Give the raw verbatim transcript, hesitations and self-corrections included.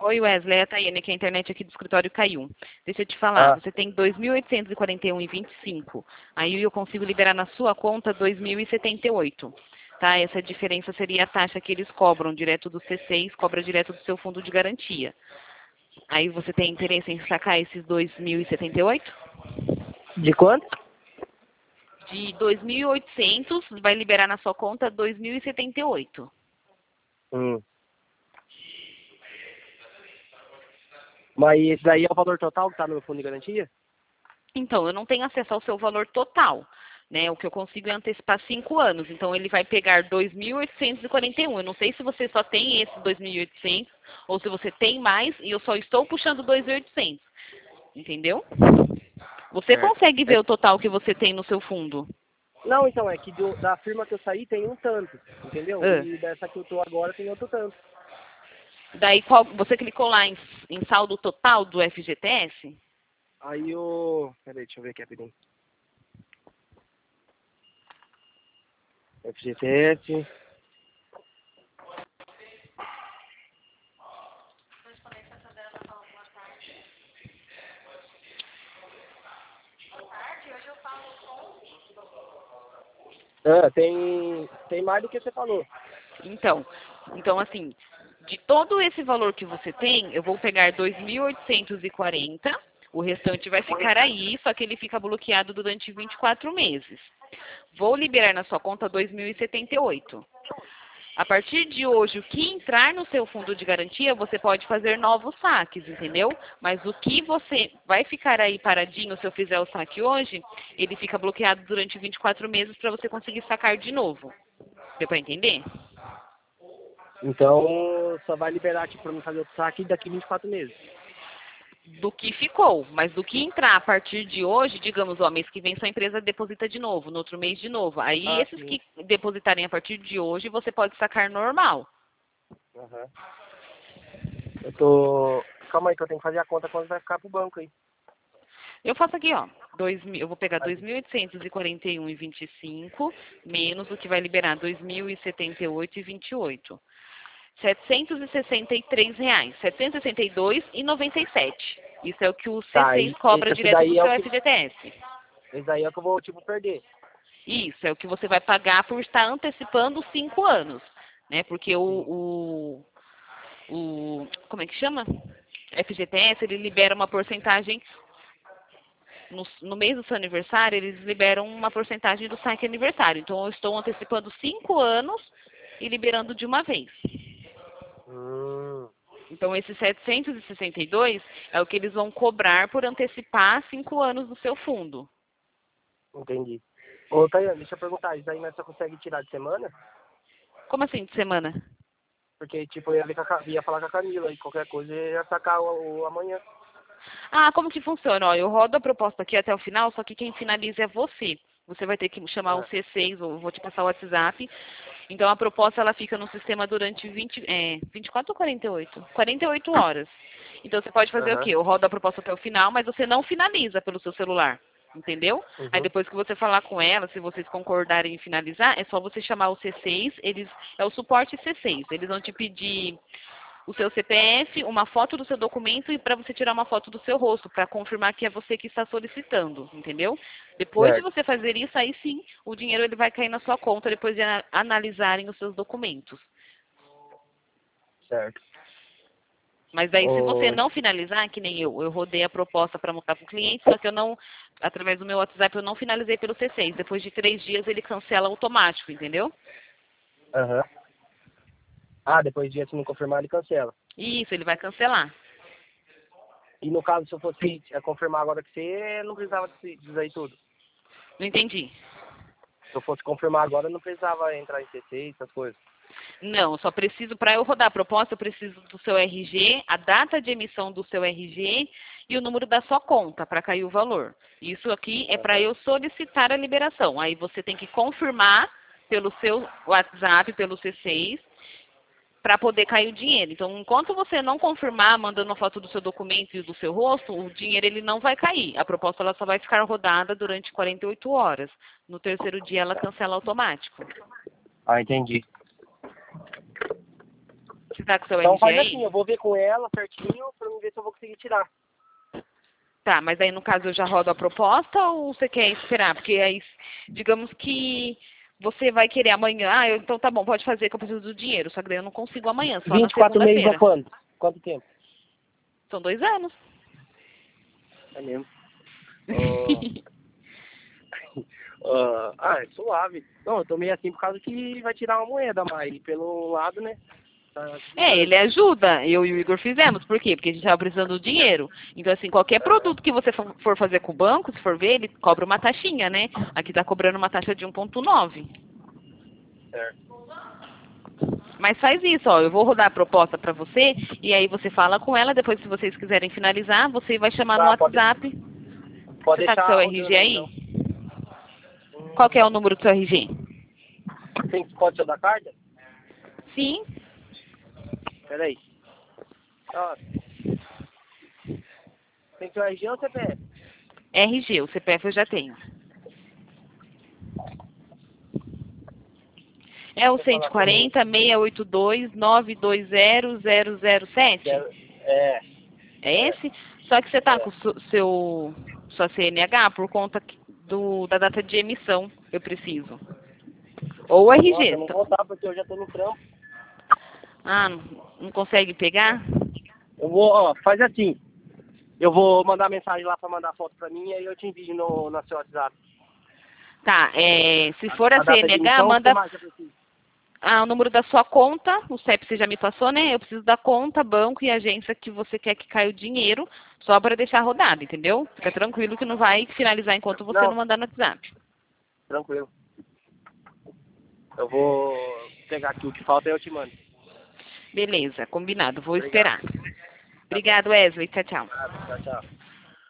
Oi, Wesley, é a Tayane, que a internet aqui do escritório caiu. Deixa eu te falar, Ah, você tem dois mil oitocentos e quarenta e um vírgula vinte e cinco. Aí eu consigo liberar na sua conta dois mil e setenta e oito. Tá? Essa diferença seria a taxa que eles cobram direto do C seis, cobra direto do seu fundo de garantia. Aí você tem interesse em sacar esses dois mil e setenta e oito? de quanto? De dois mil e oitocentos, vai liberar na sua conta dois mil e setenta e oito. Hum. Mas esse daí é o valor total que tá no meu fundo de garantia? Então, eu não tenho acesso ao seu valor total. Né? O que eu consigo é antecipar cinco anos. Então, ele vai pegar dois mil oitocentos e quarenta e um. Eu não sei se você só tem esses dois mil e oitocentos ou se você tem mais e eu só estou puxando dois mil e oitocentos. Entendeu? Você Certo. consegue É- ver o total que você tem no seu fundo? Não, então, é que do- da firma que eu saí tem um tanto, entendeu? Ah. E dessa que eu tô agora tem outro tanto. Daí, qual- você clicou lá em, em saldo total do F G T S? Aí o... Peraí, deixa eu ver aqui rapidinho. F G T S... Ah, tem, tem mais do que você falou. Então, então assim, de todo esse valor que você tem, eu vou pegar dois mil oitocentos e quarenta, o restante vai ficar aí, só que ele fica bloqueado durante vinte e quatro meses. Vou liberar na sua conta dois mil e setenta e oito. A partir de hoje, o que entrar no seu fundo de garantia, você pode fazer novos saques, entendeu? Mas o que você vai ficar aí paradinho se eu fizer o saque hoje, ele fica bloqueado durante vinte e quatro meses para você conseguir sacar de novo. Deu para entender? Então, só vai liberar aqui pra mim fazer o saque daqui vinte e quatro meses. Do que ficou, mas do que entrar a partir de hoje, digamos, ó, mês que vem sua empresa deposita de novo, no outro mês de novo. Aí Ah, esses sim. que depositarem a partir de hoje, você pode sacar normal. Aham. Eu tô... Calma aí que eu tenho que fazer a conta quando vai ficar pro banco aí. Eu faço aqui, ó, dois mil, eu vou pegar Aí. dois mil oitocentos e quarenta e um e vinte e cinco menos o que vai liberar dois mil e setenta e oito e vinte e oito. setecentos e sessenta e três reais, setecentos e sessenta e dois e noventa e sete. Isso é o que o Tá, C seis e- e- cobra esse direto do daí é seu o que... F G T S. Esse daí é o que eu vou, tipo, perder. Isso, é o que você vai pagar por estar antecipando cinco anos, né? Porque Sim. o, o, o como é que chama? F G T S, ele libera uma porcentagem, no, no mês do seu aniversário, eles liberam uma porcentagem do saque aniversário. Então, eu estou antecipando cinco anos e liberando de uma vez. Hum, Então, esses setecentos e sessenta e dois é o que eles vão cobrar por antecipar cinco anos do seu fundo. entendi. Ô, Tayane, deixa eu perguntar, isso daí nós só consegue tirar de semana? Como assim, de semana? Porque, tipo, eu ia, ver com a Ca- ia falar com a Camila e qualquer coisa eu ia sacar o, o amanhã. Ah, como que funciona? Ó, eu rodo a proposta aqui até o final, só que quem finaliza é você. Você vai ter que chamar o Ah, C seis, ou vou te passar o WhatsApp. Então, a proposta ela fica no sistema durante vinte, é, vinte e quatro ou quarenta e oito? quarenta e oito horas. Então, você pode fazer o aham, quê? Eu rodo a proposta até o final, mas você não finaliza pelo seu celular. Entendeu? Aí uhum, depois que você falar com ela, se vocês concordarem em finalizar, é só você chamar o C seis, eles é o suporte C seis. Eles vão te pedir o seu C P F, uma foto do seu documento e para você tirar uma foto do seu rosto, para confirmar que é você que está solicitando, entendeu? Depois de certo, você fazer isso, aí sim, o dinheiro ele vai cair na sua conta depois de ana- analisarem os seus documentos. certo. Mas daí, se você Ô, não finalizar, que nem eu, eu rodei a proposta para montar para o cliente, só que eu não, através do meu WhatsApp, eu não finalizei pelo C seis. Depois de três dias, ele cancela automático, entendeu? aham. Ah, depois de se não confirmar, ele cancela. Isso, ele vai cancelar. E no caso, se eu fosse eh, confirmar agora que você, não precisava disso disso aí tudo. Não entendi. Se eu fosse confirmar agora, não precisava entrar em C C, essas coisas. Não, só preciso, para eu rodar a proposta, eu preciso do seu R G, a data de emissão do seu R G e o número da sua conta para cair o valor. Isso aqui é para Aham, eu solicitar a liberação. Aí você tem que confirmar pelo seu WhatsApp, pelo C seis, para poder cair o dinheiro. Então, enquanto você não confirmar, mandando uma foto do seu documento e do seu rosto, o dinheiro ele não vai cair. A proposta ela só vai ficar rodada durante quarenta e oito horas. No terceiro dia, ela cancela automático. ah, entendi. Você tá com o seu Então R G faz aí? assim, eu vou ver com ela certinho pra mim ver se eu vou conseguir tirar. Tá, mas aí no caso eu já rodo a proposta ou você quer esperar? Porque aí, digamos que você vai querer amanhã. Ah, eu, então tá bom, pode fazer que eu preciso do dinheiro. Só que daí eu não consigo amanhã, só na vinte e quatro meses é segunda-feira. quando? Quanto tempo? São dois anos. É mesmo. Ah, ah, é suave. Não, eu tô meio assim por causa que vai tirar uma moeda, mas pelo lado, né? Tá É, ajudando. ele ajuda. Eu e o Igor fizemos. Por quê? Porque a gente tava precisando do dinheiro. Então, assim, qualquer Aham, produto que você for for fazer com o banco, se for ver, ele cobra uma taxinha, né? Aqui tá cobrando uma taxa de um ponto nove. certo. Mas faz isso, ó. Eu vou rodar a proposta pra você e aí você fala com ela. Depois, se vocês quiserem finalizar, você vai chamar no Tá, pode, WhatsApp. pode Você tá com o seu deixar R G rodando aí, então. aí? Qual que é o número do seu R G? Tem pode ser da carta? Sim, Peraí. Ah, tem que ser o R G ou C P F? R G. O C P F eu já tenho. É o Deixa eu falar com ele. cento e quarenta, seiscentos e oitenta e dois, novecentos e vinte, zero zero sete? Quero- É, É é, esse? Só que você tá é. com o su- seu, sua C N H por conta que- do, da data de emissão, eu preciso. Ou o Nossa, R G. eu não tá- vou dar porque eu já tô no trampo. Ah, não, não consegue pegar? Eu vou, ó, faz assim. Eu vou mandar mensagem lá pra mandar foto pra mim e aí eu te envio no, no seu WhatsApp. Tá, é, se for A, a a data de C N H, emissão, o que manda mais eu preciso? ah, o número da sua conta, o C E P você já me passou, né? Eu preciso da conta, banco e agência que você quer que caia o dinheiro, só para deixar rodado, entendeu? Fica tranquilo que não vai finalizar enquanto você não Não, mandar no WhatsApp. tranquilo. Eu vou pegar aqui o que falta e eu te mando. Beleza, combinado, vou Obrigado. esperar. Tá bom. Obrigado, Wesley. Tchau, tchau. Tchau, tchau.